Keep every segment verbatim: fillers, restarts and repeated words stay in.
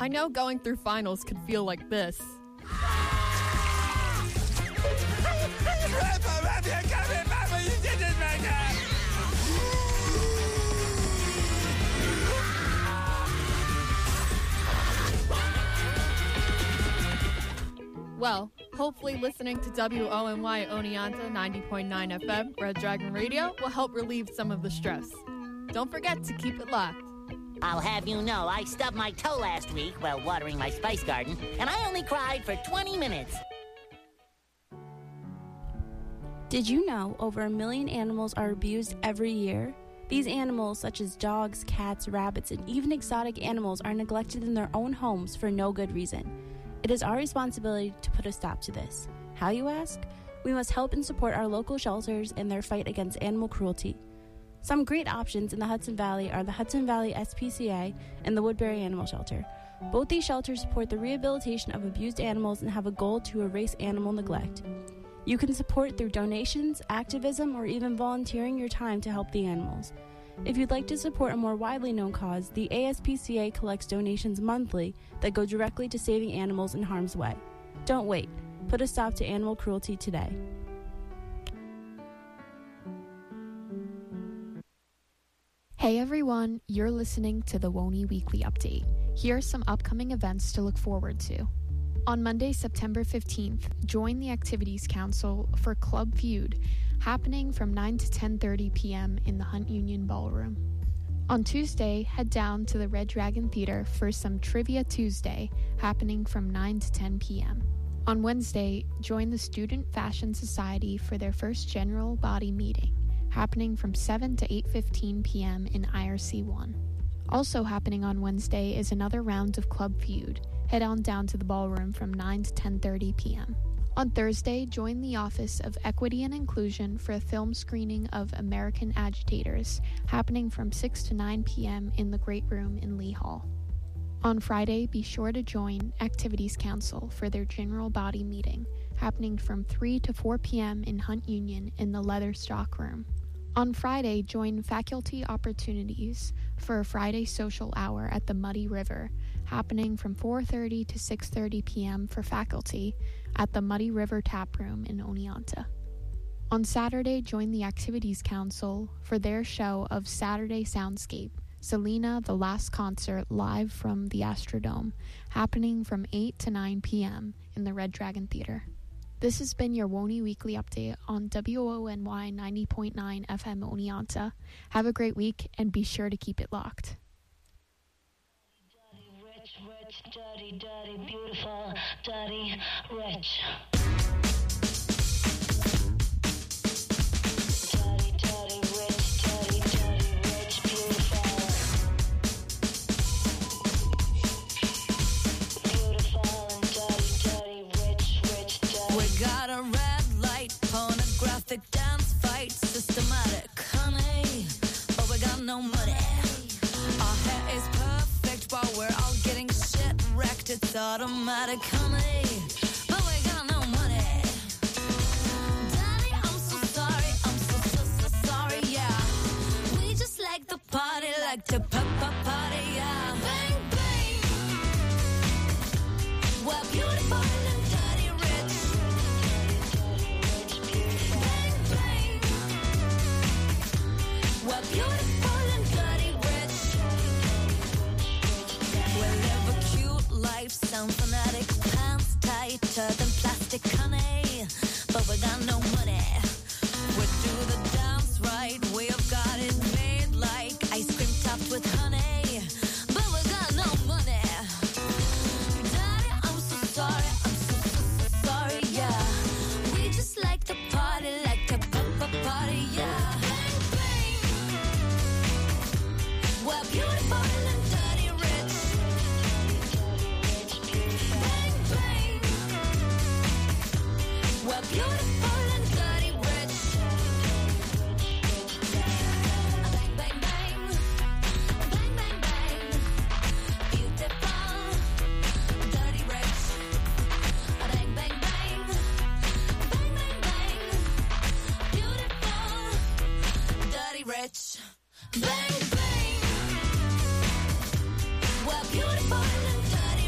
I know going through finals could feel like this. Well, hopefully listening to W O N Y Oneonta ninety point nine F M, Red Dragon Radio, will help relieve some of the stress. Don't forget to keep it locked. I'll have you know, I stubbed my toe last week while watering my spice garden, and I only cried for twenty minutes. Did you know over a million animals are abused every year? These animals, such as dogs, cats, rabbits, and even exotic animals, are neglected in their own homes for no good reason. It is our responsibility to put a stop to this. How, you ask? We must help and support our local shelters in their fight against animal cruelty. Some great options in the Hudson Valley are the Hudson Valley S P C A and the Woodbury Animal Shelter. Both these shelters support the rehabilitation of abused animals and have a goal to erase animal neglect. You can support through donations, activism, or even volunteering your time to help the animals. If you'd like to support a more widely known cause, the A S P C A collects donations monthly that go directly to saving animals in harm's way. Don't wait. Put a stop to animal cruelty today. Hey everyone, you're listening to the W O N Y Weekly Update. Here are some upcoming events to look forward to. On Monday, September fifteenth, join the Activities Council for Club Feud, happening from nine to ten thirty p.m. in the Hunt Union Ballroom. On Tuesday, head down to the Red Dragon Theater for some Trivia Tuesday, happening from nine to ten p.m. On Wednesday, join the Student Fashion Society for their first general body meeting, happening from seven to eight fifteen p.m. in I R C one. Also happening on Wednesday is another round of Club Feud. Head on down to the ballroom from nine to ten thirty p.m. On Thursday, join the Office of Equity and Inclusion for a film screening of American Agitators, happening from six to nine p.m. in the Great Room in Lee Hall. On Friday, be sure to join Activities Council for their general body meeting, happening from three to four p.m. in Hunt Union in the Leather Stock Room. On Friday, join Faculty Opportunities for a Friday social hour at the Muddy River, happening from four thirty to six thirty p.m. for faculty at the Muddy River Tap Room in Oneonta. On Saturday, join the Activities Council for their show of Saturday Soundscape, Selena, the Last Concert, live from the Astrodome, happening from eight to nine p.m. in the Red Dragon Theater. This has been your W O N Y Weekly Update on W O N Y ninety point nine F M Oneonta. Have a great week and be sure to keep it locked. Dirty, rich, rich, dirty, dirty, beautiful, dirty, rich. Dirty, dirty, rich, dirty, dirty, rich, beautiful. Beautiful and dirty, dirty, rich, rich, dirty. We got a red light, pornographic dance fight, systematic, honey, but we got no money. Our hair is perfect, but we're all getting shit wrecked. It's automatic, honey, but we got no money. Daddy, I'm so sorry, I'm so, so, so sorry, yeah. We just like the party, like to pop, pop, party, yeah. Bang, bang. We're beautiful and dirty rich. Bang, bang. We're beautiful and dirty rich. We live a cute life, sound fanatic, pants tighter than plastic, honey, but we got no money. We do the dance right, we have got it made like ice cream topped with honey, but we got no money. Daddy, I'm so sorry, I'm so, so, so sorry, yeah. We just like to party, like to pop a party, yeah. Bang, bang. We're beautiful and dirty rich. Bang, bang. We're beautiful and dirty rich. Bang, bang, bang. Bang, bang, bang. Beautiful, dirty rich. Bang, bang, bang. Bang, bang, bang. Beautiful, dirty rich. Bang, bang. We're beautiful and dirty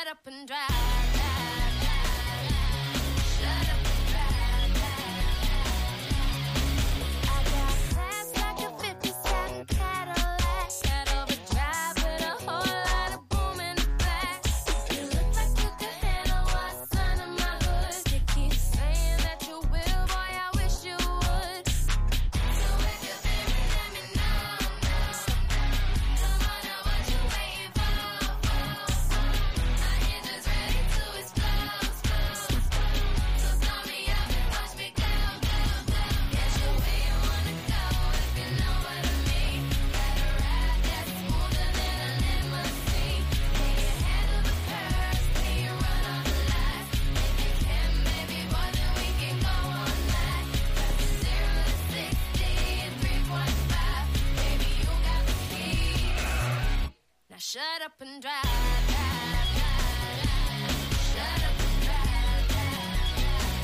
shut up and drive, drive, drive, drive. Shut up and drive, drive, drive. I got class like a fifty-seven Cadillac, got overdrive with a whole lot of boom in the back. You look like you could handle what's under my hood. You keep saying that you will, boy, I wish you would. So if you're there, let me know, know. Come on, now what you waiting for, for, for? My engine's ready to explode, explode, explode. So start me up and watch me go, go, go. Get you where you wanna go, if you know what I mean. Got a ride that's smoother than a limousine. Can you handle the curves? Can you run all the lights? If you can, baby boy, then we can go all night. Cause it's zero to sixty in three point five. Baby, you got the key. Now shut up and drive, drive, drive, drive. Shut up and drive, drive,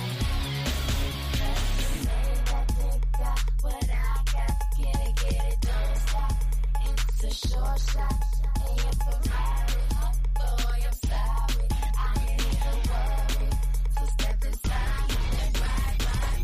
drive. Got what I got, get it, get it, don't stop. It's a short shot, and you're Ferrari. Boy, I'm sorry, I ain't even worried. So step inside and ride, ride,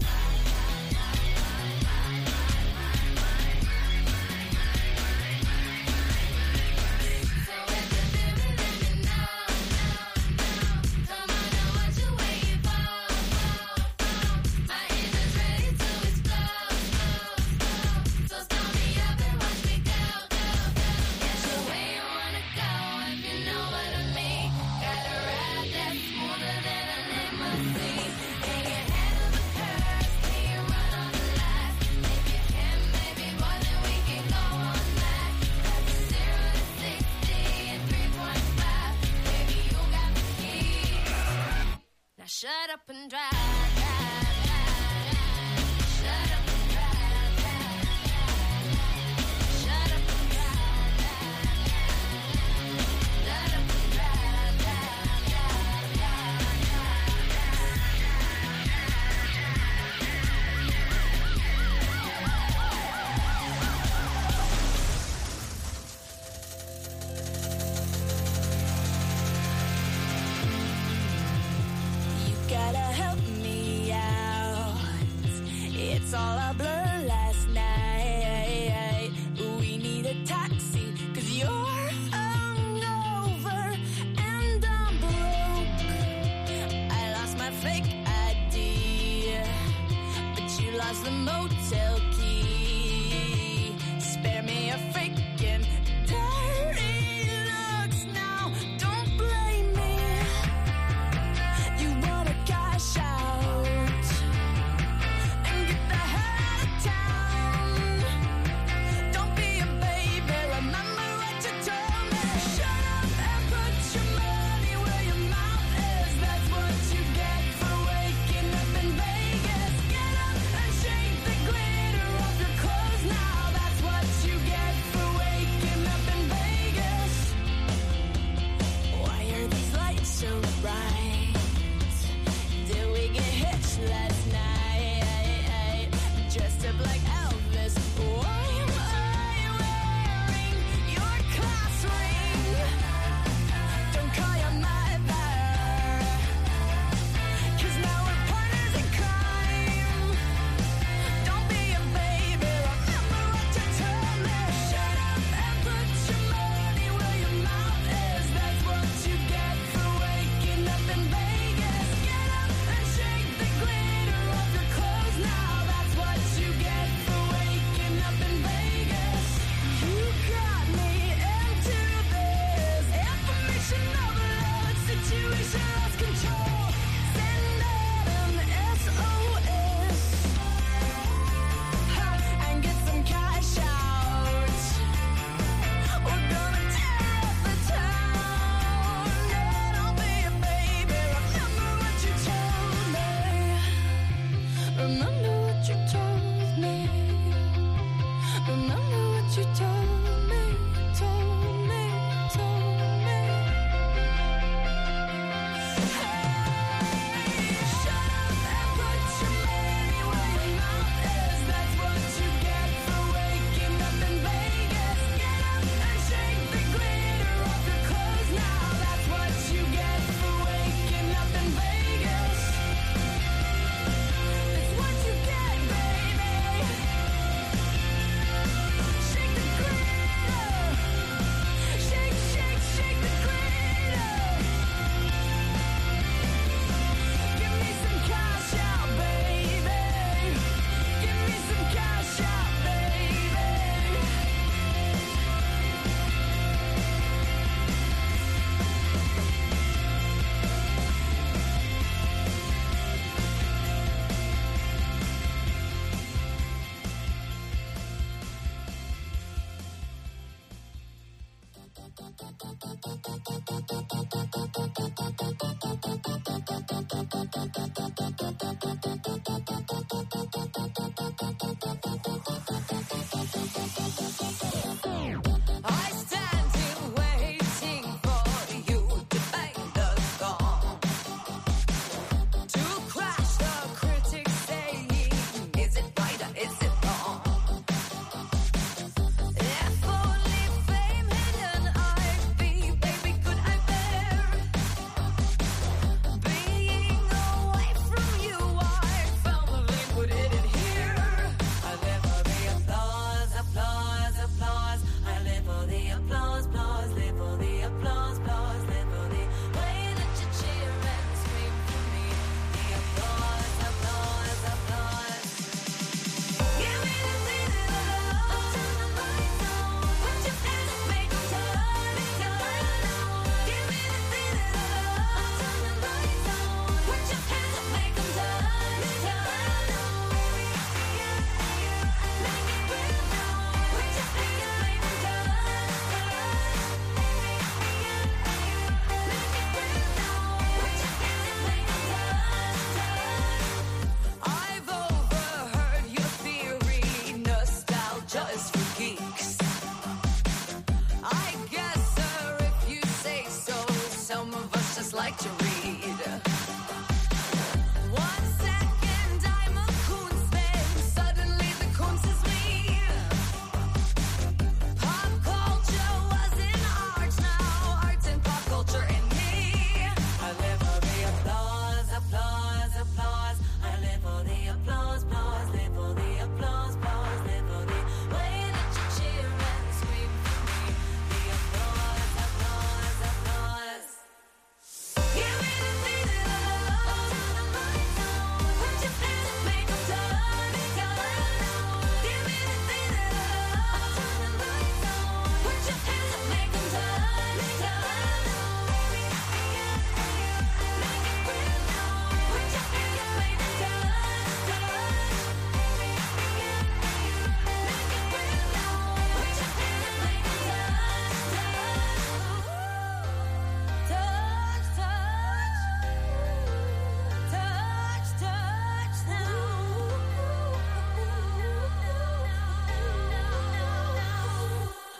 So if you're there, let me know, know, know. Come on, now what you waiting for, for, for? My engine's ready to explode, explode, explode. So start me up and watch me go, go, go. Get you where you wanna go, if you know what I mean. Got a ride that's smoother than a limousine. Can you handle the curves? Can you run all the lights? If you can, baby boy, then we can go all night. Cause it's zero to sixty in three point five. Baby, you got the key. Now shut up and drive, drive, drive, drive. Shut up and drive, drive, drive. Shut up and drive, drive, drive. Shut up and drive, drive, drive, You gotta help me out. It's all a blur last night. We need a taxi, cause you're hungover and I'm broke. I lost my fake I D, but you lost the motel key. Spare me a freaking dirty looks now. Don't blame me. You wanna cash out and get the hell out of town. Don't be a baby, remember what you told me. Shut up and put your money where your mouth is. That's what you get for waking up in Vegas. Get up and shake the glitter off your clothes now. That's what you get for waking up in Vegas. Why are these lights so bright? Did we get hitched last night? Dressed up like Elvis. Why am I wearing your class ring? Don't call your mother, cause now we're partners in crime. Don't be a baby, remember what you told me. Shut up and put your money where your mouth is. That's what you get for waking up in Vegas. Get up and shake the glitter off your clothes now. That's what you get for waking up in Vegas. You got me into this information overload situation, lost control. Send out an S O S and get some cash out. We're gonna tear up the town. Yeah, don't be a baby, remember what you told me. Remember what you told me. Remember what you told me, told me, told me. Hey, shut up and put your money where your mouth is. That's what you get for waking up in Vegas. Get up and shake the glitter off your clothes now. That's what you get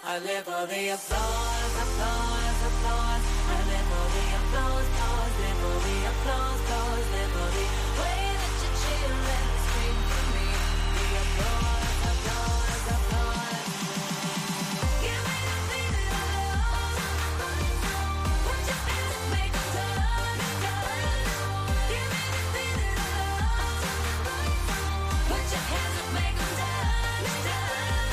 I live for the applause, applause, applause. I live for the applause, applause, live for the applause, applause, live for the way that you chill and scream for me. The applause, applause, applause. Give me the feeling I love. Put your hands up, make them turn, turn. Give me the feeling I love. Put your hands up, make them turn, turn.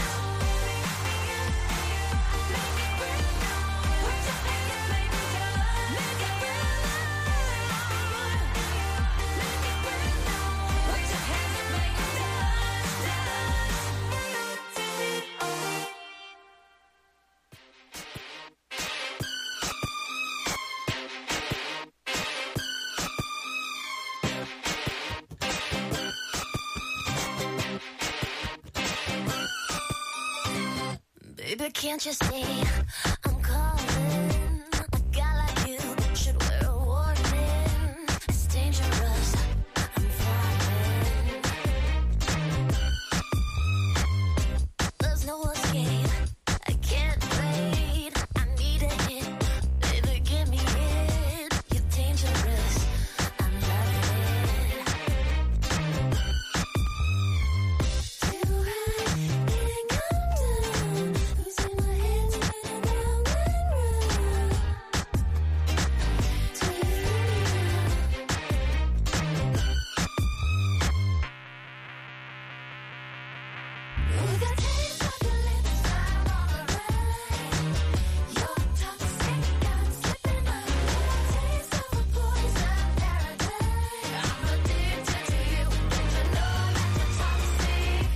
Baby, can't you see I'm calling? A guy like you should wear a warning. It's dangerous, I'm falling. There's no escape, I can't wait. I need a hit, baby, give me it. You're dangerous, I'm loving it. Do I think I'm done? Losing my head, spinning round and round. Do you with the taste of your lips, I'm on the run. Your toxic, I'm slipping under. Taste of a poison paradise. I'm addicted to you. Don't you know that you're toxic?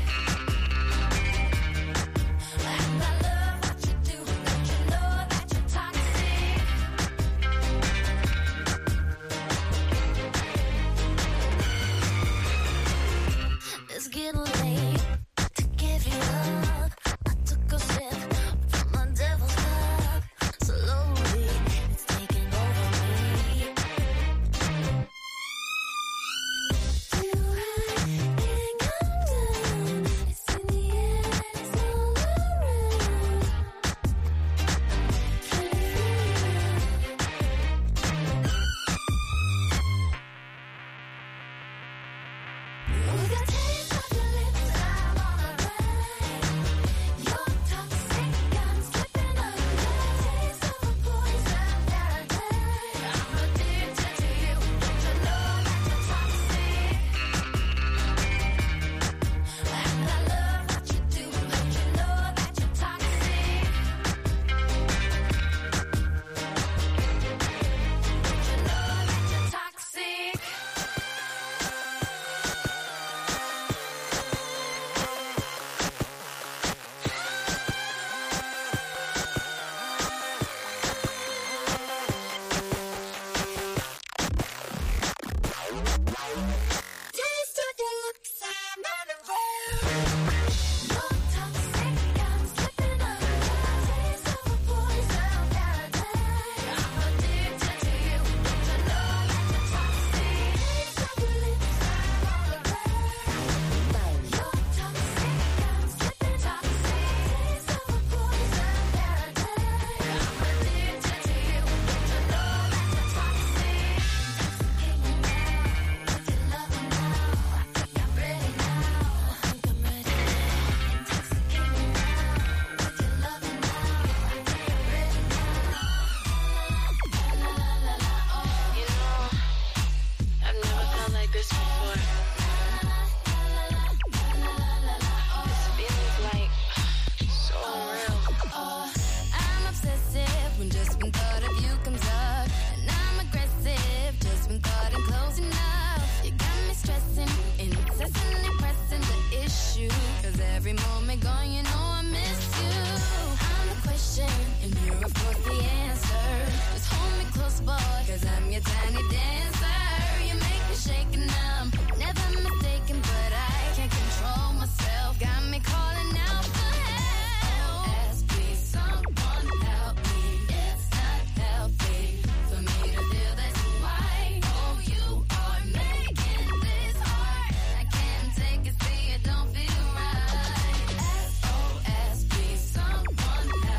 And I love what you do. Don't you know that you're toxic? It's getting late to give you up. I took a sip from my devil's cup. Slowly, it's taking over me. Do I think I'm done? It's in the air and it's all around. Can you feel it? With the taste of your lips, I'm on a run. You're toxic, I'm slipping under. Taste of a poison paradise. I'm addicted to you. Don't you know that you're toxic? And I love what you do. Don't you know that you're toxic? Don't you know that you're toxic? Taste of your lips, I'm on a roll. You're toxic, I'm slipping under. Taste of a poison paradise. I'm addicted to you. Don't you know that you're toxic? Taste of your lips, I'm on a roll. You're toxic, I'm slipping toxic. Taste of a poison paradise. I'm addicted to you. Don't you know that you're toxic? Intoxicating now with your loving now. I think I'm ready now. I think I'm ready. Intoxicating now with your loving now. I think I'm ready now. La la la la, oh. You know, I've never felt like this before. This feeling's like so real. I'm obsessive when just when thought of you comes up. And I'm aggressive just when thought I'm close enough. You got me stressing, incessantly pressing the issue. Cause every moment gone, you know I miss you. I'm the question, and you're of course the answer. Just hold me close, boy, cause I'm your tiny dancer. You make me shake and numb, never mistaken, but I can't control myself. Got me calling out for help. S O S, please, someone help me. It's not healthy for me to feel this way. Oh, you are making this hard. I can't take it, see it don't feel right. S O S, please, someone help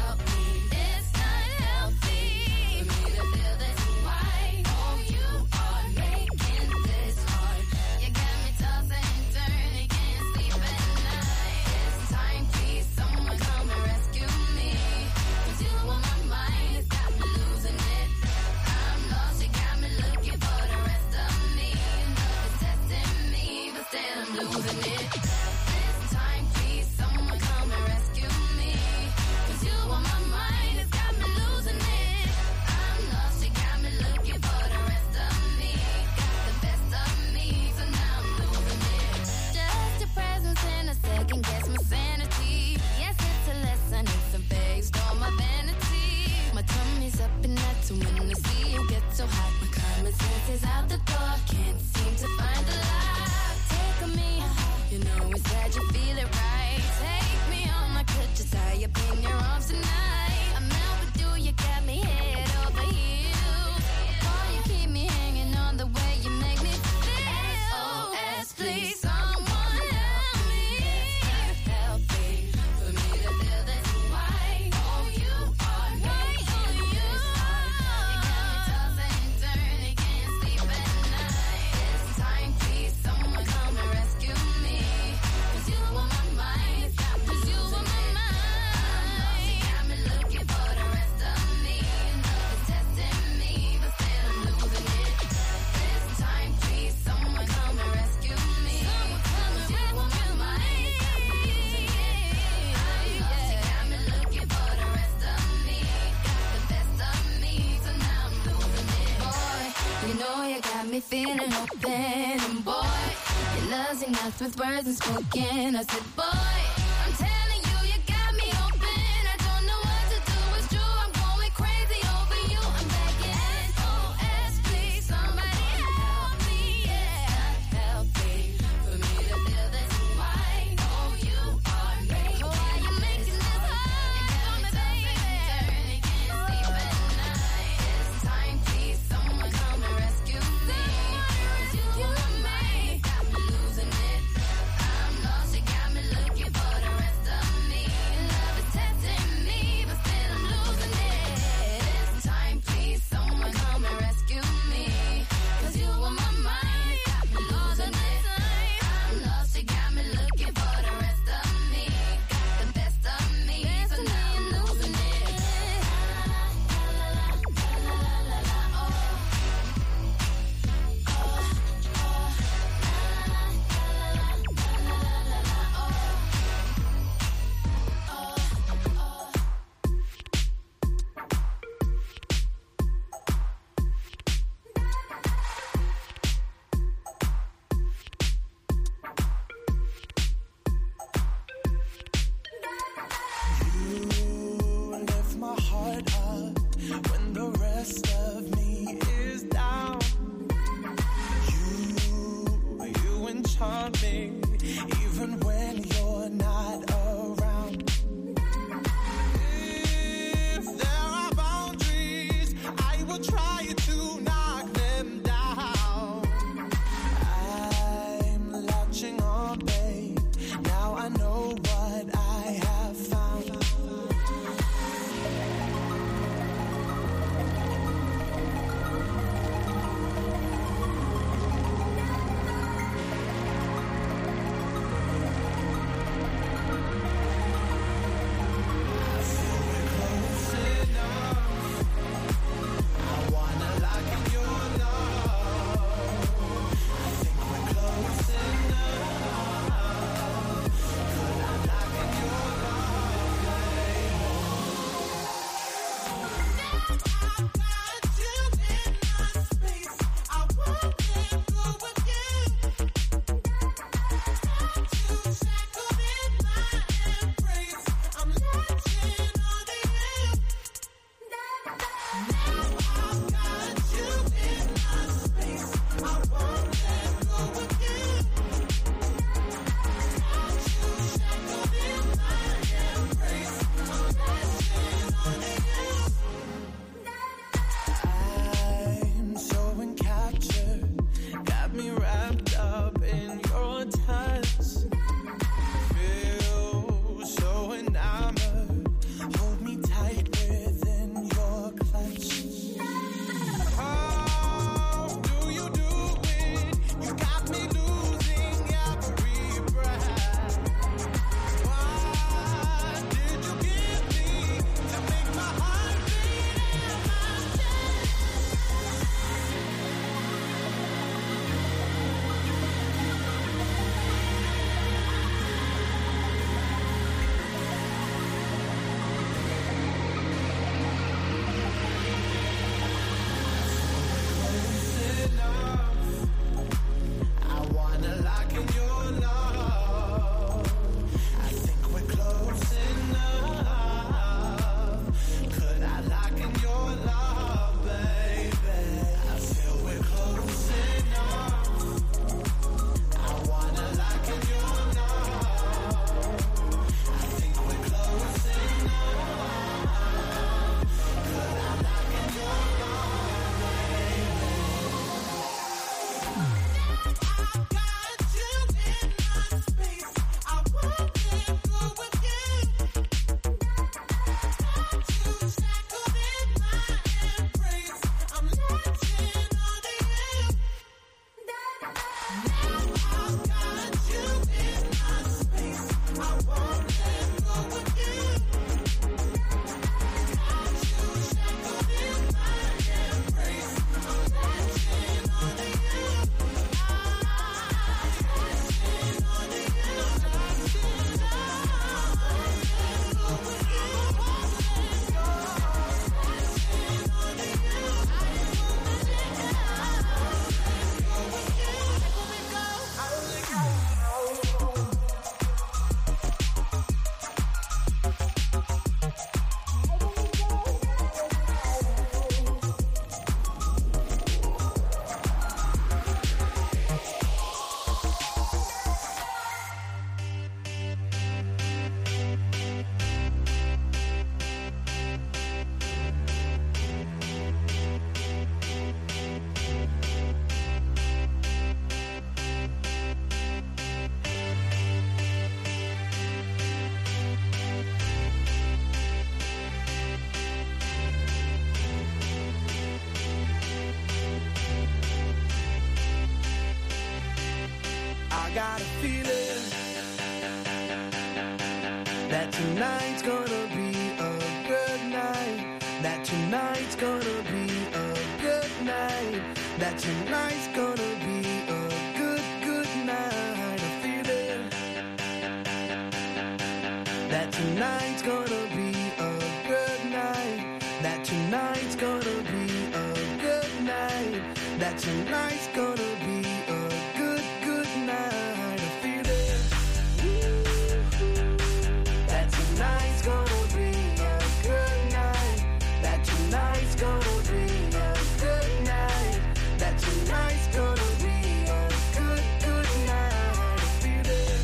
losing it. This time, please, someone come and rescue me. 'Cause you on my mind, it's got me losing it. I'm lost, you got me looking for the rest of me. Got the best of me, so now I'm losing it. Just your presence in a second, guess my sanity. Yes, it's a lesson, it's a based on my vanity. My tummy's up and that's when I see you get so hot. My common sense is out the door, can't seem to find the light. Take on me, you know inside you feel it right. Take me on, I could just tie up in your arms tonight. I'm out with you, you got me head over heels. Boy, you keep me hanging on the way you make me feel. S O S, please, someone help me. Help me, for me to feel this way. Oh, you are right, oh, you are. You got me tossing and turning, can't sleep at night. This time, please, someone come and rescue me. 'Cause you on my mind, it's got me 'cause you on my mind. You got me looking for the rest of me. Love is testing me, but still I'm losing it. This time, please, someone come and rescue me. 'Cause you on my mind, it's got me losing it. I'm lost, you got me looking for the rest of me. Got the best of me, so now I'm losing it. Boy, you know you got me feeling open, and boy, your love's enough with words unspoken. I said, boy, I'm telling you, you got me open. I don't know what to do, it's true, I'm going crazy over you. I'm begging, S O S, please, somebody help me, yeah. Help me, for me to feel this way. Oh, you are making oh, why you making this hard? You got me tossing and turning, can't sleep at night. This time, please, someone come and rescue me. 'Cause you on my mind, got me losing it. I'm lost, you got me looking got a feeling that tonight's gonna be a good night. That tonight's gonna be a good night. That tonight's gonna be a good, good night. A feeling that tonight's gonna be a good night. That tonight's gonna be a good night. That tonight's gonna be a good, good night. A feeling that tonight's gonna be a good night. That tonight's gonna be a good night. That tonight's gonna be a good, good night. A feeling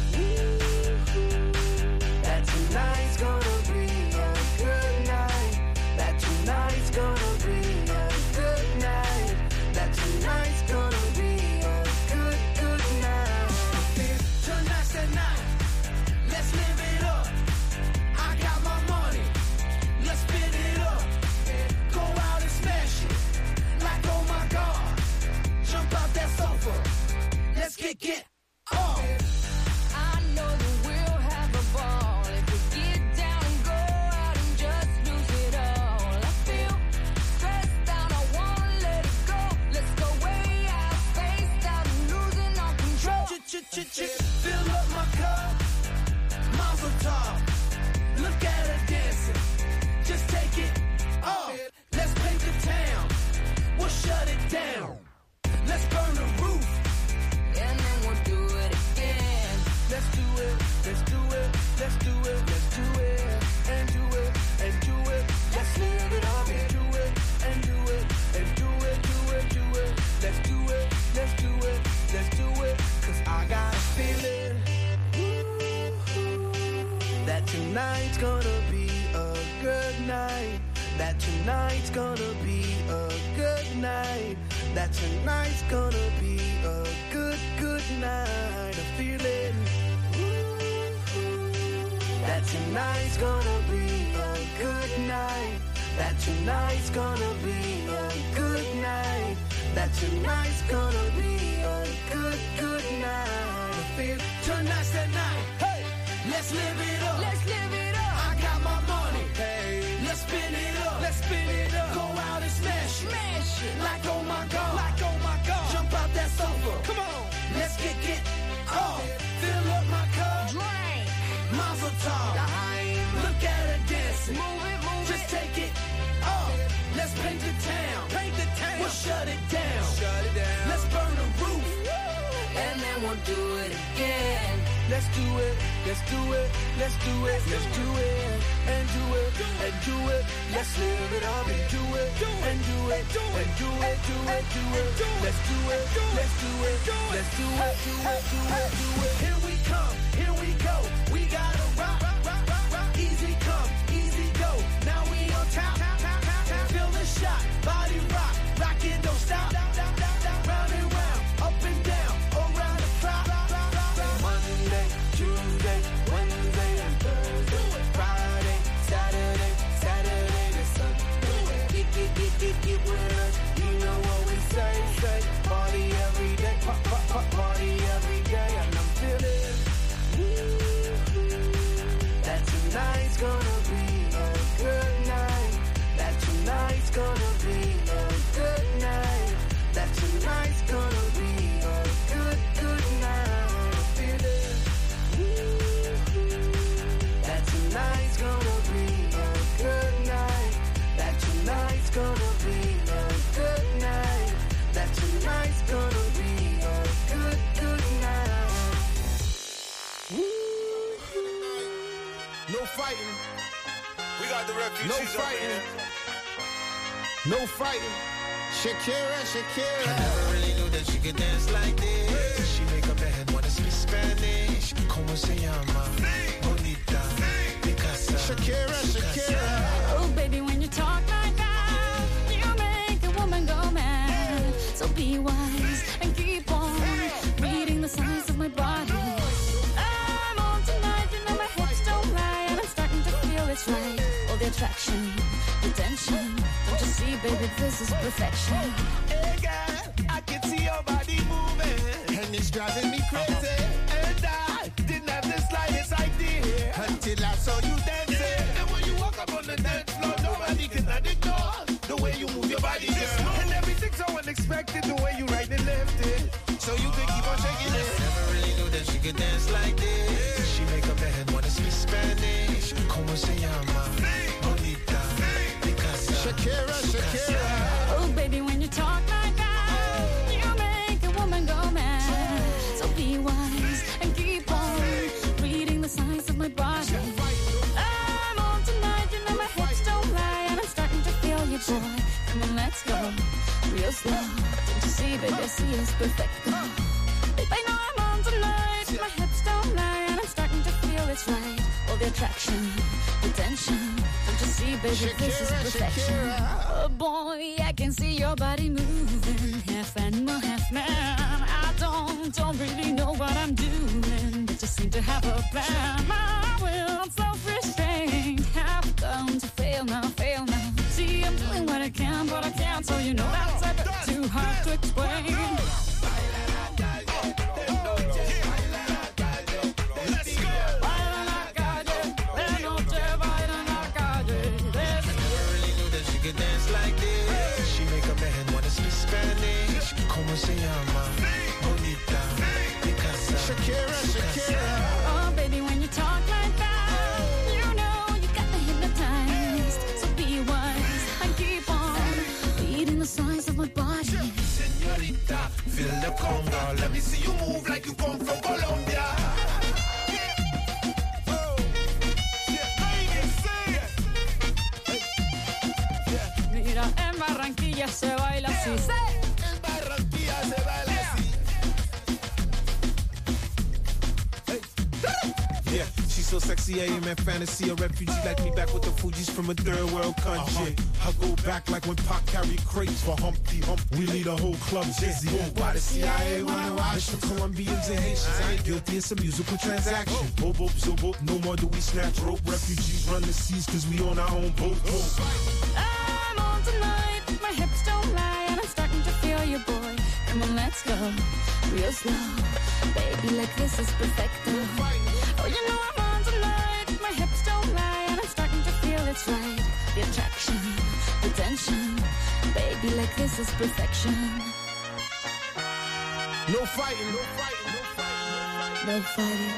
that tonight's gonna be a good night. That tonight's gonna be a good night. That tonight's gonna be a good, good night. Tonight's the night. Let's live it up. I got my money. Let's spin it up. Go out and smash it. Like, oh my God. Jump out that sofa. Let's get get off. I know that we'll have a ball if we get down and go out and just lose it all. I feel stressed out, I wanna let it go. Let's go way out, spaced out, and losing all control. Fill up my cup. Mazel tov. Look at her dancing. Just take it off. Let's paint the town. We'll shut it down. Let's burn the roof. And then we'll do it again. Let's do it. Let's do it. Let's do it. Let's do it. And do it. And do it. Let's live it up. And do it. And do it. And do it. Do it. Do it. Let's do it. Let's do it. Let's do it. Cause I got a feeling that tonight's gonna be a good night. That tonight's gonna be a good night. That tonight's gonna be a good, good night. A feeling that tonight's gonna be a good night. That tonight's gonna be a good night. That tonight's gonna be a good, good night. A feel tonight's the night. Hey, let's live it up. Let's live it up. I got my money. Hey, let's spin it up. Let's spin it up. Go out and smash it. Smash it. Like oh my God. Like oh my God. Jump out that sofa. Come on. Let's get get off. Fill up my cup. Drink. Mazel tov. Look at her dancing. Move it, move Just it. take it off. Let's paint the town. Paint the town. We'll shut it down. Shut it down. Let's burn the roof. And then we'll do it again. Let's do it. Let's do it. Let's do it. Let's do it. And do it. And do it. Let's live it up and do it. And do it. And do it. Do it. Do it. Let's do it. Let's do it. Let's do it. Do it. Do it. Do it. Here we come. Here we go. We gotta rock. Rock. Rock. Rock. Easy come. Easy go. Now we on top. Feel the shot. Body rock. Rock it. Don't stop. Round and round. Up and down. Around the clock. Monday, Tuesday, Wednesday, and Thursday, Friday, Saturday, Saturday to Sunday. Get, get, get, get, get with us. You know what we say, say. Party every day, pop, pop, pop, party every day. And I'm feeling that tonight's gonna be a good night. That tonight's gonna be a good night. That tonight's gonna be a good, good night. That tonight's gonna be a good night. That tonight's gonna be a good night. That tonight's gonna be a good, good night. No fighting. We got the refugees. No fighting. No fighting. Shakira, Shakira. I never really knew that she could dance like this. She make up her head wanna speak Spanish. Como se llama? Bonita. Picasa. Shakira, Shakira. Oh, baby, when you talk like that, you make a woman go mad. So be wise and keep on reading the signs of my body. I'm on tonight, you know my hips don't lie, and I'm starting to feel it's right. All the attraction, the tension. Don't you see, baby, this is perfection. Hey, girl, I can see your body moving, and it's driving me crazy. respect it the way you right and left it. So you can keep on shaking it. Never really knew that she could dance like this. She make up her head wanna speak Spanish. Como se llama? Bonita. Picasa. Shakira, Shakira. Oh, baby, when you talk like that, you make a woman go mad. So be wise and keep on reading the signs of my body. I'm on tonight, you know my hips don't lie, and I'm starting to feel you, boy. Come on, let's go, real slow. Don't you see, baby, I see it's perfect. Babe, I know I'm on tonight, my hips don't lie, and I'm starting to feel it's right. All the attraction, the tension. Don't you see, baby, Shakira, this is perfection. Shakira. Oh boy, I can see your body moving, half animal, half man. I don't, don't really know what I'm doing, but just seem to have a plan. My will, self-restraint, have come to fail now, fail now. See, I'm doing what I can, but I can't, so you know that's a bit too hard to explain. Como se llama? Bonita. Picasa. Shakira, Shakira. Oh, baby, when you talk like that, you know you got me hypnotized. So be wise and keep on reading the signs of my body. Señorita, feel the conga. Let me see you move like you come from Colombia. Mira, en Barranquilla se baila así. Yeah, she's so sexy, I am in fantasy. A refugee like me back with the Fugees from a third world country. Uh-huh. I go back like when Pac carried crates for Humpty Hump. We lead a whole club dizzy. Yeah. Why the C I A wanna watch the Colombians and Haitians? I ain't guilty, it's a musical transaction. Oh. Bobo, zobo, no more do we snatch rope. Refugees run the seas cause we on our own boat. Oh. I'm on tonight, my hips don't lie, and I'm starting to feel you, boy. Come on, let's go, real slow. Baby, like this is perfect. Oh, you know I'm on tonight, my hips don't lie, and I'm starting to feel it's right. The attraction, the tension. Baby, like this is perfection. No fighting, no fighting, no fighting, no fighting.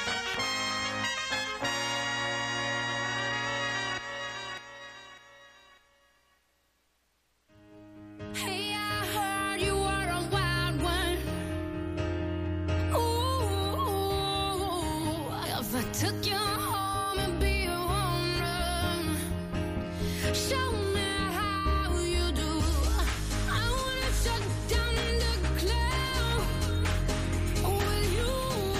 Hey, I heard you were a wild one. Ooh, if I took you home and be a home run, show me how you do. I wanna shut down the club with you.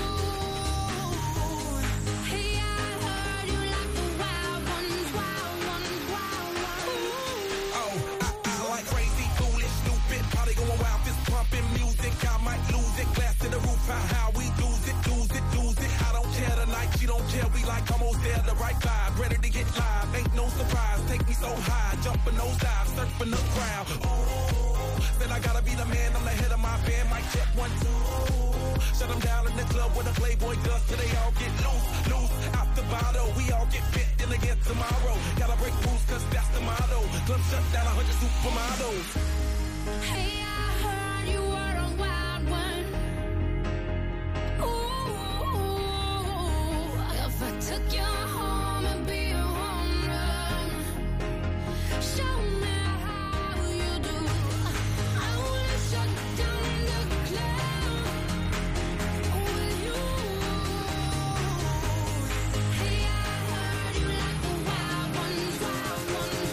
Hey, I heard you like the wild ones, wild ones, wild ones. Oh, I, I like crazy, foolish, stupid, party going wild, fist pumping music. I might lose it, glass to the roof, how, how we lose it, lose it, lose it. I don't care tonight, she don't care, we like almost there, the right vibe, ready to get live. Ain't no surprise, take me so high, jumping those dives, surfing the crowd. Oh, said I gotta be the man, I'm the head of my band, mic check one, two. Shut them down in the club where the Playboy does, till they all get loose, loose. Out the bottle, we all get fit, then again tomorrow. Gotta break rules, cause that's the motto. Club shut down, a hundred supermodels. Hey, I heard you were a wild one. Ooh, if I took you home and be a home run, show me how you do. I wanna shut down the club with you. Hey, I heard you like the wild ones, wild ones,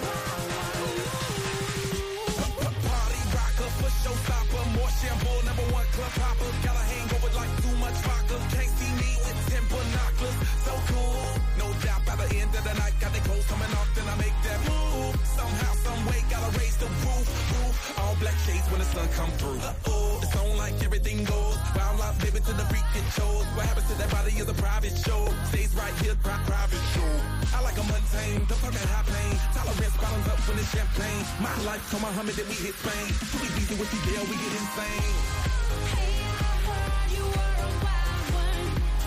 wild ones. Party rocker, push showstopper, more shampoo, number one club hopper. Got a hangover like too much vodka. Can't see me with ten binoculars. So cool, no doubt by the end of the night. Got the clothes coming off, then I make that move. Somehow, some way, gotta raise the roof, roof. All black shades when the sun come through. Uh-oh, it's on like everything goes. Wild life, baby, to the freaking shows. What happens to that body is a private show. Stays right here, pri- private show. I like a mundane, the fucking high pain. Tolerance bottoms up when it's champagne. My life, come Muhammad, then we hit Spain. Too easy with these deal, we get insane. Hey, I heard you were a wild one.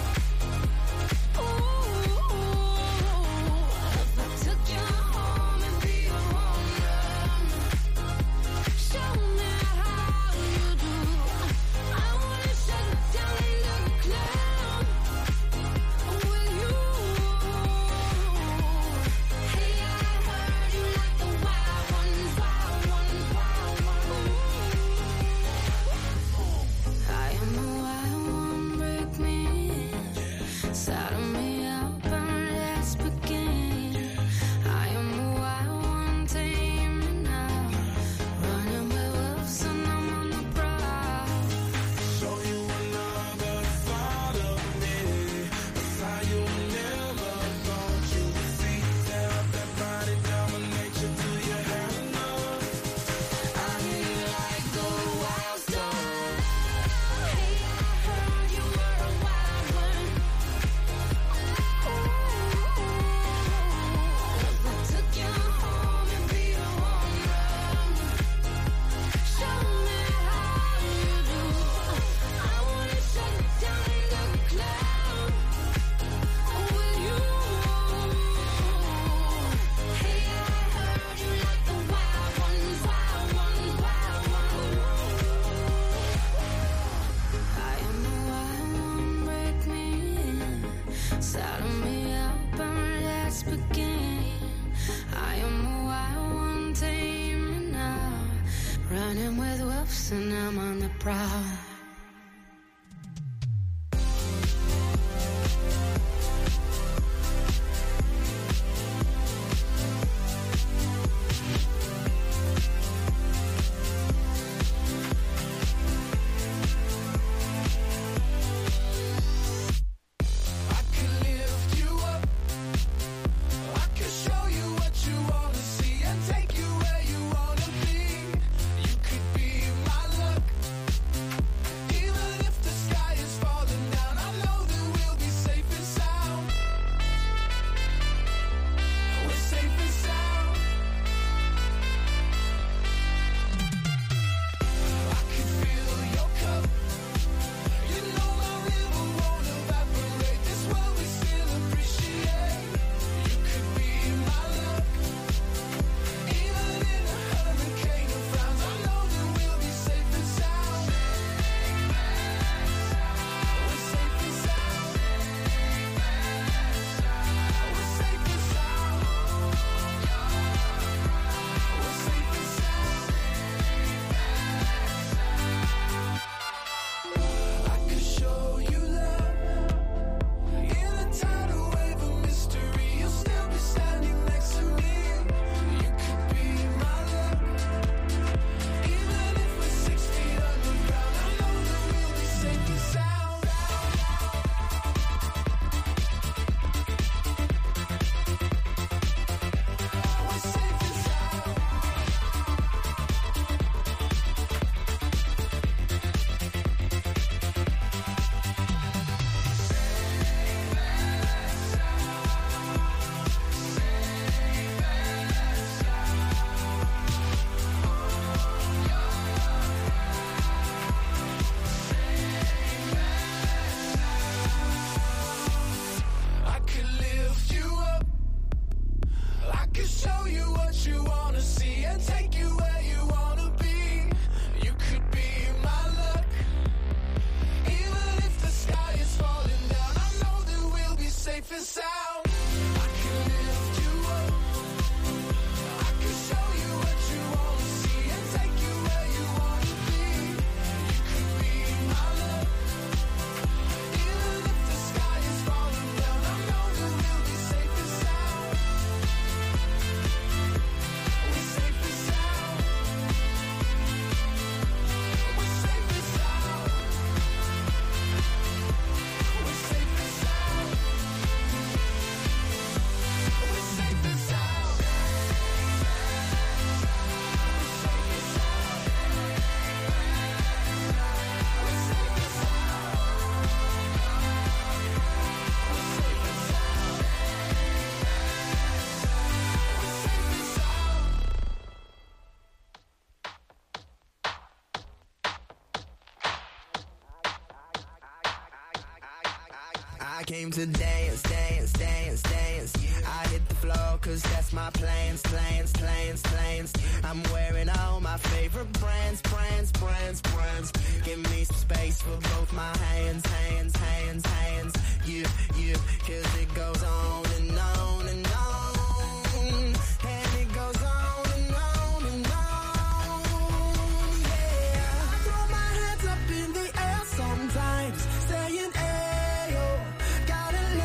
Ooh, if I took you home and be a home run, show me how Saddle me up and let's begin. I am a wild one, tame me now. Running with wolves and I'm on the prowl. Show you another side of me, a side you never thought you'd see. Tear up that body, dominate you till you have enough. I need you like a wild star. Hey, I heard you were a wild one. Ooh, I took you home and be a home run. Show me how you do. I wanna shut down the cloud with you. Hey, I heard you like the wild ones, wild ones, wild ones. I am the wild one, break me in. Saddle me up and let's begin. I am a wild one, tame me now. Running with wolves and I'm on the prowl. I can lift you up. I can show you what you wanna see and take you where you wanna be. You could be my luck. Even if the sky is falling down, I know that we'll be safe and sound. We're safe and sound. I can fill your cup. You know my river won't evaporate. This world we still appreciate. You could be my luck. Even in a hurricane of frowns, I know that we'll be safe and sound. We're safe and sound. We're safe and sound. We're safe and sound. I could show you love. In a tidal wave of mystery, you'll still be standing next to me. You could be my luck. Even if we're six feet underground, I know that we'll be safe and sound. We're safe and sound. I could lift you up. I could show you what you wanna see and take you where you wanna be. You could be my luck. Even if the sky is falling down, I know that we'll be safe and sound. I could lift you up. I could show you what you wanna see and take you where you wanna be. You could be my luck. Even if the sky is falling down, I know that we'll be safe and sound. We're safe and sound. We're safe and sound. We're safe and sound. We're safe and sound. I came to dance, dance, dance, dance. I hit the floor cause that's my plans, plans, plans, plans. I'm wearing all my favorite brands, brands, brands, brands. Give me some space for both my hands, hands, hands, hands. You, you, cause it goes on and on and on. And it goes on and on and on. Yeah, I throw my hands up in the air sometimes, saying, hey, oh, gotta let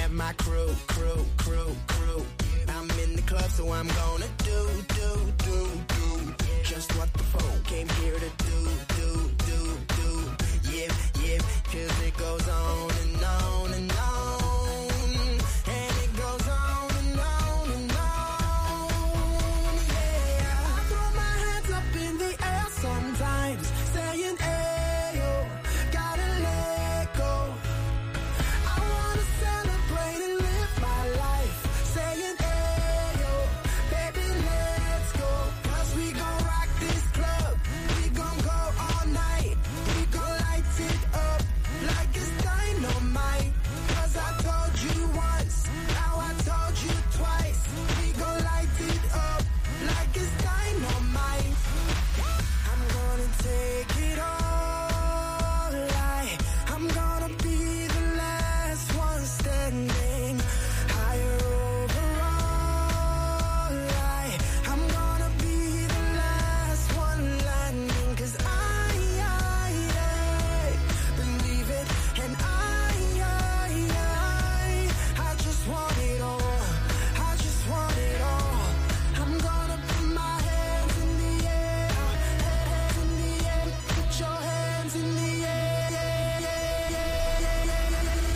have my crew, crew, crew, crew. I'm in the club, so I'm gonna do, do, do, do just what the folk came here to do, do, do, do. Yeah, yeah, cause it goes on and on and on. And it goes on and on and on. Yeah, I throw my hands up in the air sometimes, saying, ayo, gotta let go. I wanna celebrate and live my life, saying, ayo, baby, let's go. Cause we gon' rock this club, we gon' go all night, we gon' light it up like it's dynamite. Cause I told you once, now I told you twice, we gon' light it up like it's dynamite. I'm gonna take it all, I, I'm gonna be the last one standing, higher overall, I, I'm gonna be the last one landing. Cause I, I, I believe it, and I, I, I, I just want it all, I just want it all. I'm gonna put my hands in the air, hands in the air, put your hands in the air, yeah, yeah, yeah, yeah, yeah, yeah.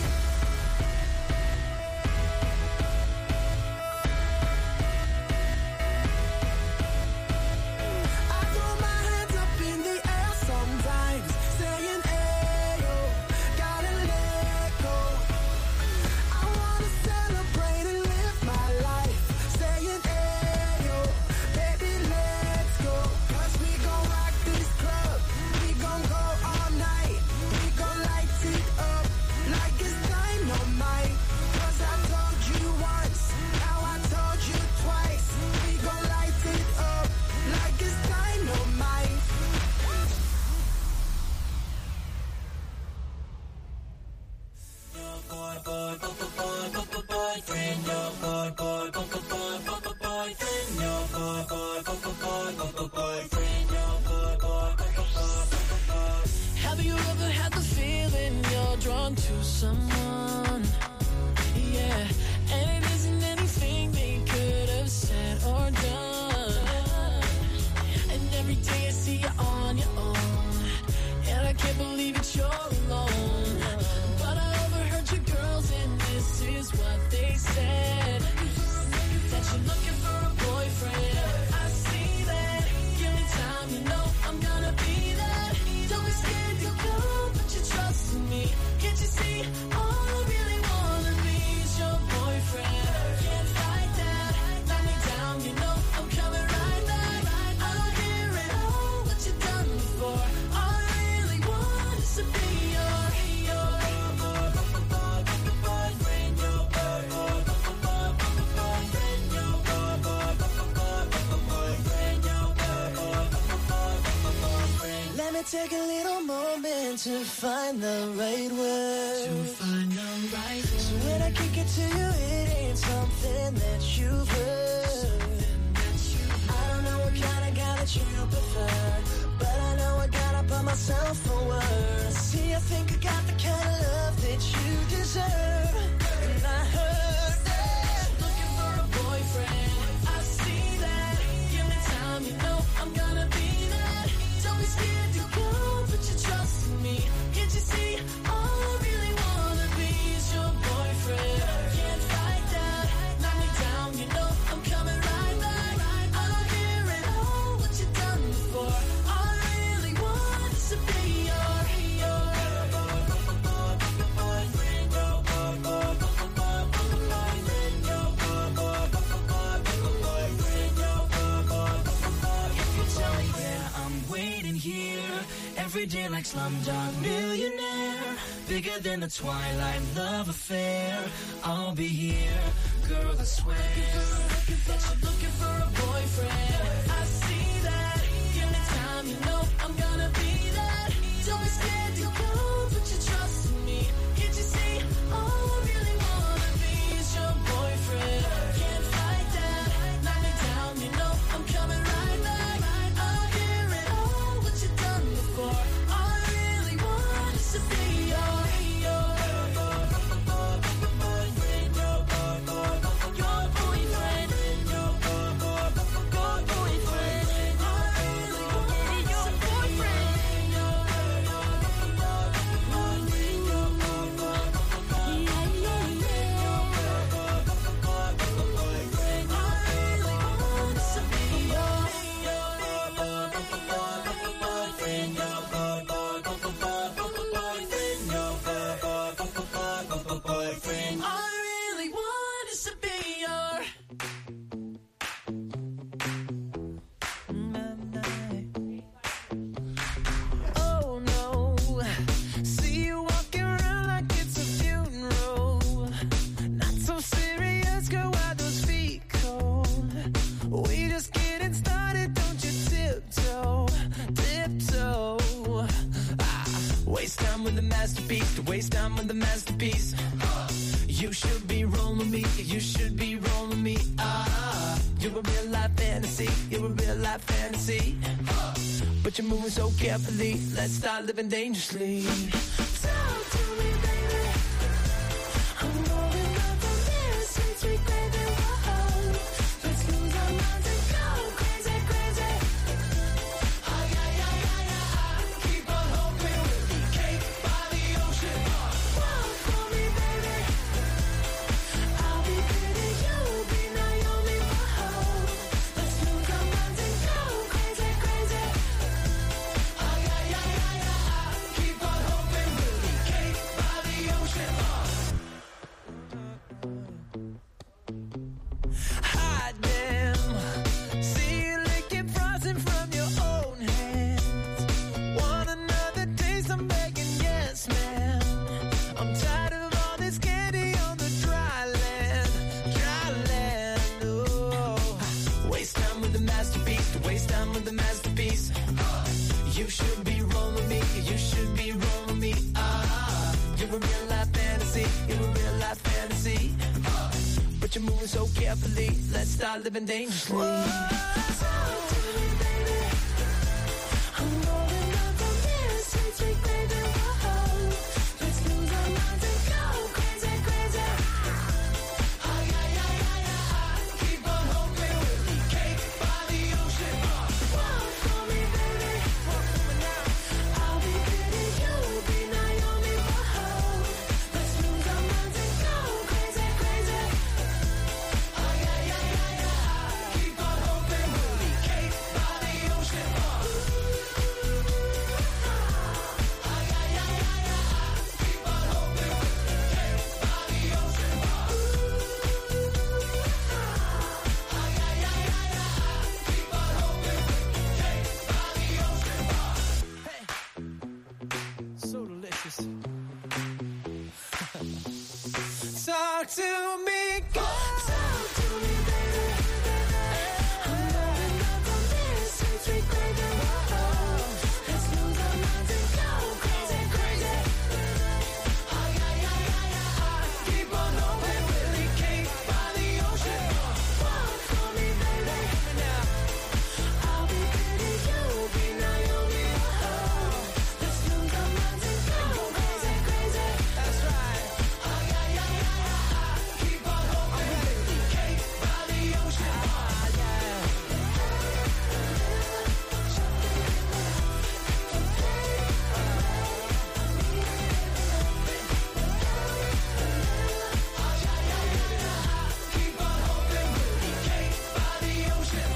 I throw my hands up in the air sometimes, saying, ayo, gotta let go. I wanna celebrate and live my life, saying, ayo, baby, let's go. Cause we gon' rock this club, we gon' go all night, we gon' light it up like it's dynamite. Cause I told you once, now I told you twice, we gon' light it up like it's dynamite. Have you ever had the feeling you're drawn to someone? Yeah, and it isn't anything they could have said or done. And every day I see you on your own, and I can't believe it's you're alone. But I overheard your girls, and this is what they said: that you're looking for a boyfriend. I see that. Give me time, you know I'm gonna be that. Don't be scared to go, put your trust in me. Can't you see? All I really wanna be is your boyfriend. Can't fight that. Knock me down, you know I'm coming right back. I don't hear it all, what you done before. All I really want is to be your, your boyfriend, your boyfriend, your boyfriend. Let me take a little moment to find the right word. To find the right word. So when I kick it to you, it ain't something that you've heard. I don't know what kind of guy that you prefer, but I know I gotta put myself forward. See, I think I got the kind of love that you deserve. And I heard that you're looking for a boyfriend. I see that. Give me time, you know I'm gonna be that. Don't be scared to go, put your trust in me. Can't you see? All I really wanna be is your boyfriend. Can't fight that. Knock me down, you know I'm coming right back. I don't hear it all, what you done before. All I really want is to be your, your boyfriend, your boyfriend, your boyfriend. If you tell me where I'm waiting here, every day like Slumdog Millionaire, bigger than a Twilight love affair. I'll be here, girl, I swear that you're looking for a boyfriend. I see that. Give me time, you know I'm gonna be that. Don't be scared to go, put your trust in me. Can't you see? All I really wanna be is your boyfriend. Can't fight that. Knock me down, you know I'm coming right back. I don't hear it all, what you done before. All I really want is to be your, your boyfriend. You should be rolling me, you should be rolling me. Ah, you're a real life fantasy, you're a real life fantasy. But you're moving so carefully, let's start living dangerously. Talk to me, baby. I'm rolling up on this sweet, sweet baby. Whoa, let's lose our minds and go crazy, crazy. Ah, yeah, yeah, yeah, yeah. Keep on hoping we'll be cake by the ocean. Walk for me, baby. I'll be pretty, you'll be Naomi. Whoa, let's lose our minds and go crazy, crazy. Ah, yeah, yeah, yeah, yeah. Keep on hoping we'll be cake by the ocean. Hide them. See you licking frozen from your own hands. Want another taste? I'm begging, yes, ma'am. I'm tired of all this candy on the dry land, dry land. Oh, waste time with the masterpiece, to waste time with the masterpiece. You should be rolling me, you should be rolling me. Ah, you're a real life fantasy, you're a real life fantasy. But you're moving so carefully, let's start living dangerously. Talk to me, baby. I'm rolling up on this sweet, sweet baby. Whoa, let's lose our minds and go crazy, crazy. Ah, yeah, yeah, yeah, yeah. Keep on hoping we'll be cake by the ocean. Walk for me, baby. Walk for me now. I'll be pretty, you'll be Naomi. Whoa, let's lose our minds and go crazy, crazy. Ah, yeah, yeah, yeah, yeah. Keep on hoping we'll be cake by the ocean. Ah, yeah, yeah, yeah, yeah. Keep on hoping we'll be cake by the ocean. Ah, yeah, yeah, yeah, yeah. Keep on hoping we'll be cake by the ocean. Hey, so delicious. Talk to me, God. Talk to me, baby. I'm rolling up on this sweet, sweet baby. Whoa, let's lose our minds and go crazy, crazy. Ah, yeah, yeah, yeah, yeah. Keep on hoping we'll be cake by the ocean. Walk for me, baby. I'll be pretty, you'll be Naomi. Whoa, let's lose our minds and go crazy, crazy. That's right. Ah, yeah, yeah, yeah, yeah. Keep on hoping we'll be cake by the ocean. Ah, yeah. Keep on hoping we'll be cake by the ocean.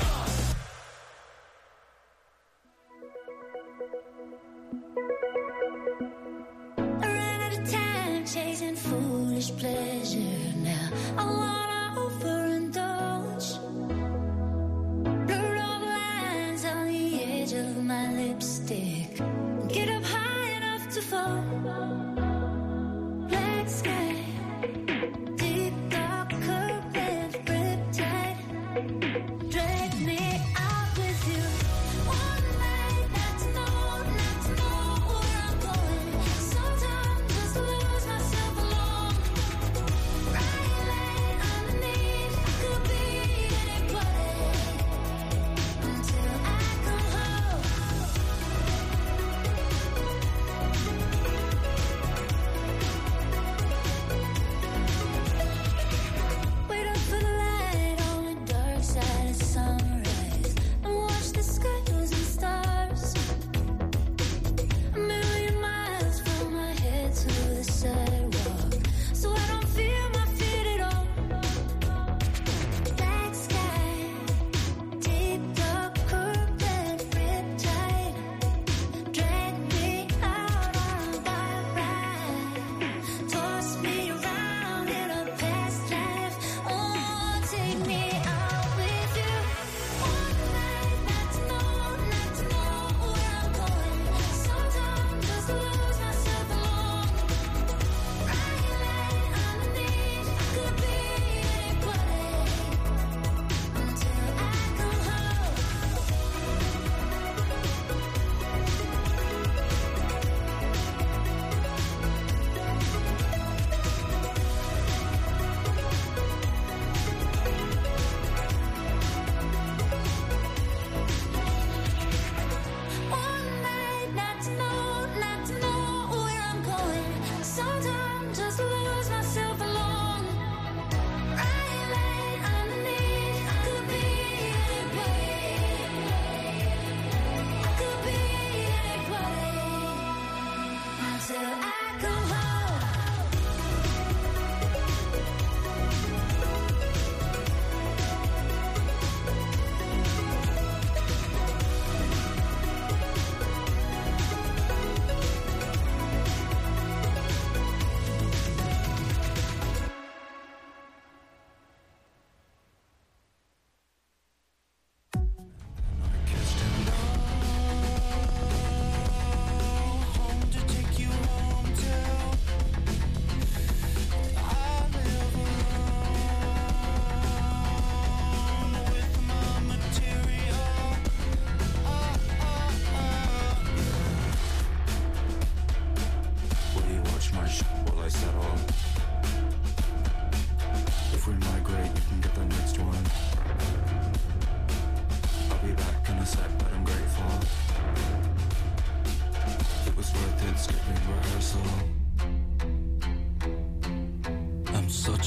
I ran out of time chasing foolish pleasure. Now I wanna overindulge. Blur all the lines on the edge of my lipstick. Get up high enough to fall. Black sky, deep dark current, riptide. Drag me out with you. One night, not to know, not to know where I'm going. Sometimes just lose myself alone. Right lane on the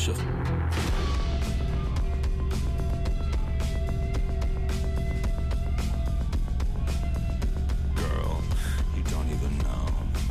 Russia. Girl, you don't even know.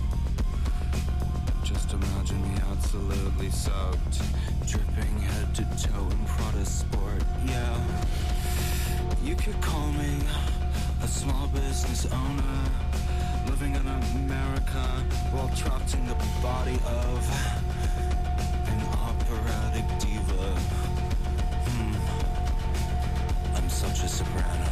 Just imagine me absolutely soaked, dripping head to toe in Prada sport. Yeah, you could call me a small business owner, living in America while trapped in the body of an operatic diva. Hmm. I'm such a soprano.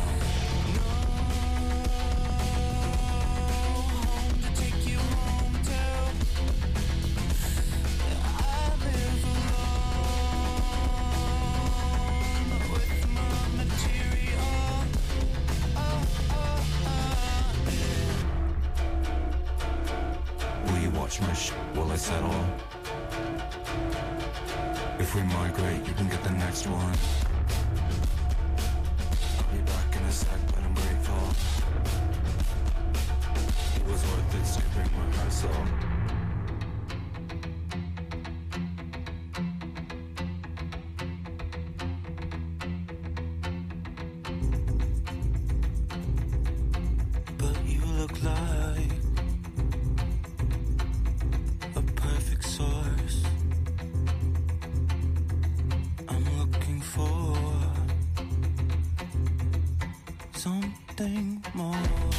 Watch my sh** while I settle. If we migrate, you can get the next one. I'll be back in a sec, but I'm grateful. It was worth it skipping rehearsal. But you look like source. I'm looking for something more.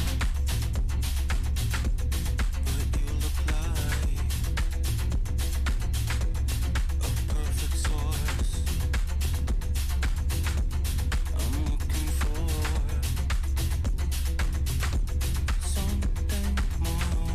But you look like a perfect source. I'm looking for something more.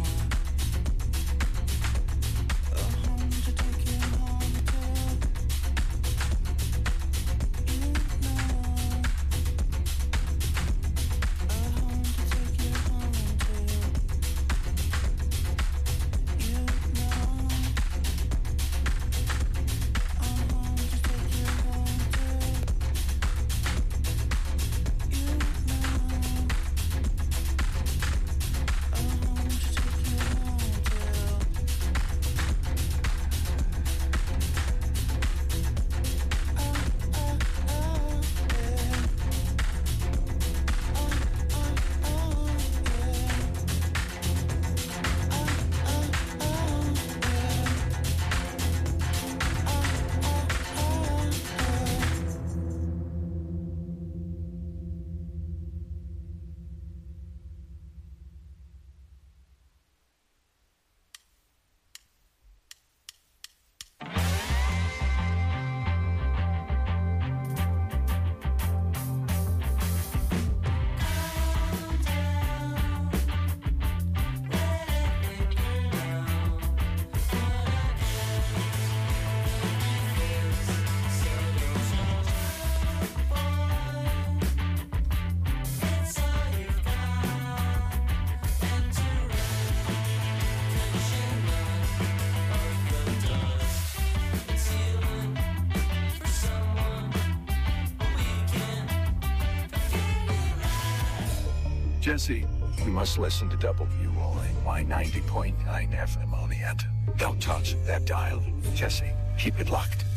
Jesse, you must listen to W O N Y ninety point nine F M on the end. Don't touch that dial. Jesse, keep it locked.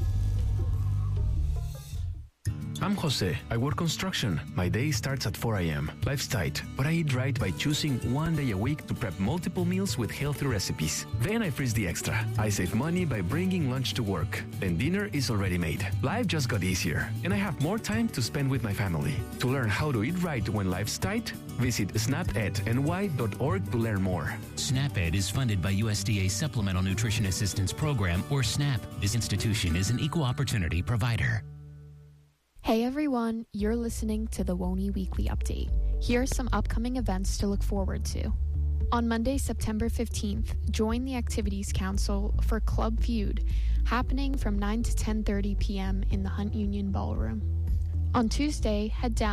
I'm Jose. I work construction. My day starts at four a.m. Life's tight, but I eat right by choosing one day a week to prep multiple meals with healthy recipes. Then I freeze the extra. I save money by bringing lunch to work. Then dinner is already made. Life just got easier, and I have more time to spend with my family. To learn how to eat right when life's tight, visit snap ed n y dot org to learn more. SNAP-Ed is funded by U S D A Supplemental Nutrition Assistance Program, or SNAP. This institution is an equal opportunity provider. Hey everyone, you're listening to the W O N Y Weekly Update. Here are some upcoming events to look forward to. On Monday, September fifteenth, join the Activities Council for Club Feud, happening from nine to ten thirty p.m. in the Hunt Union Ballroom. On Tuesday, head down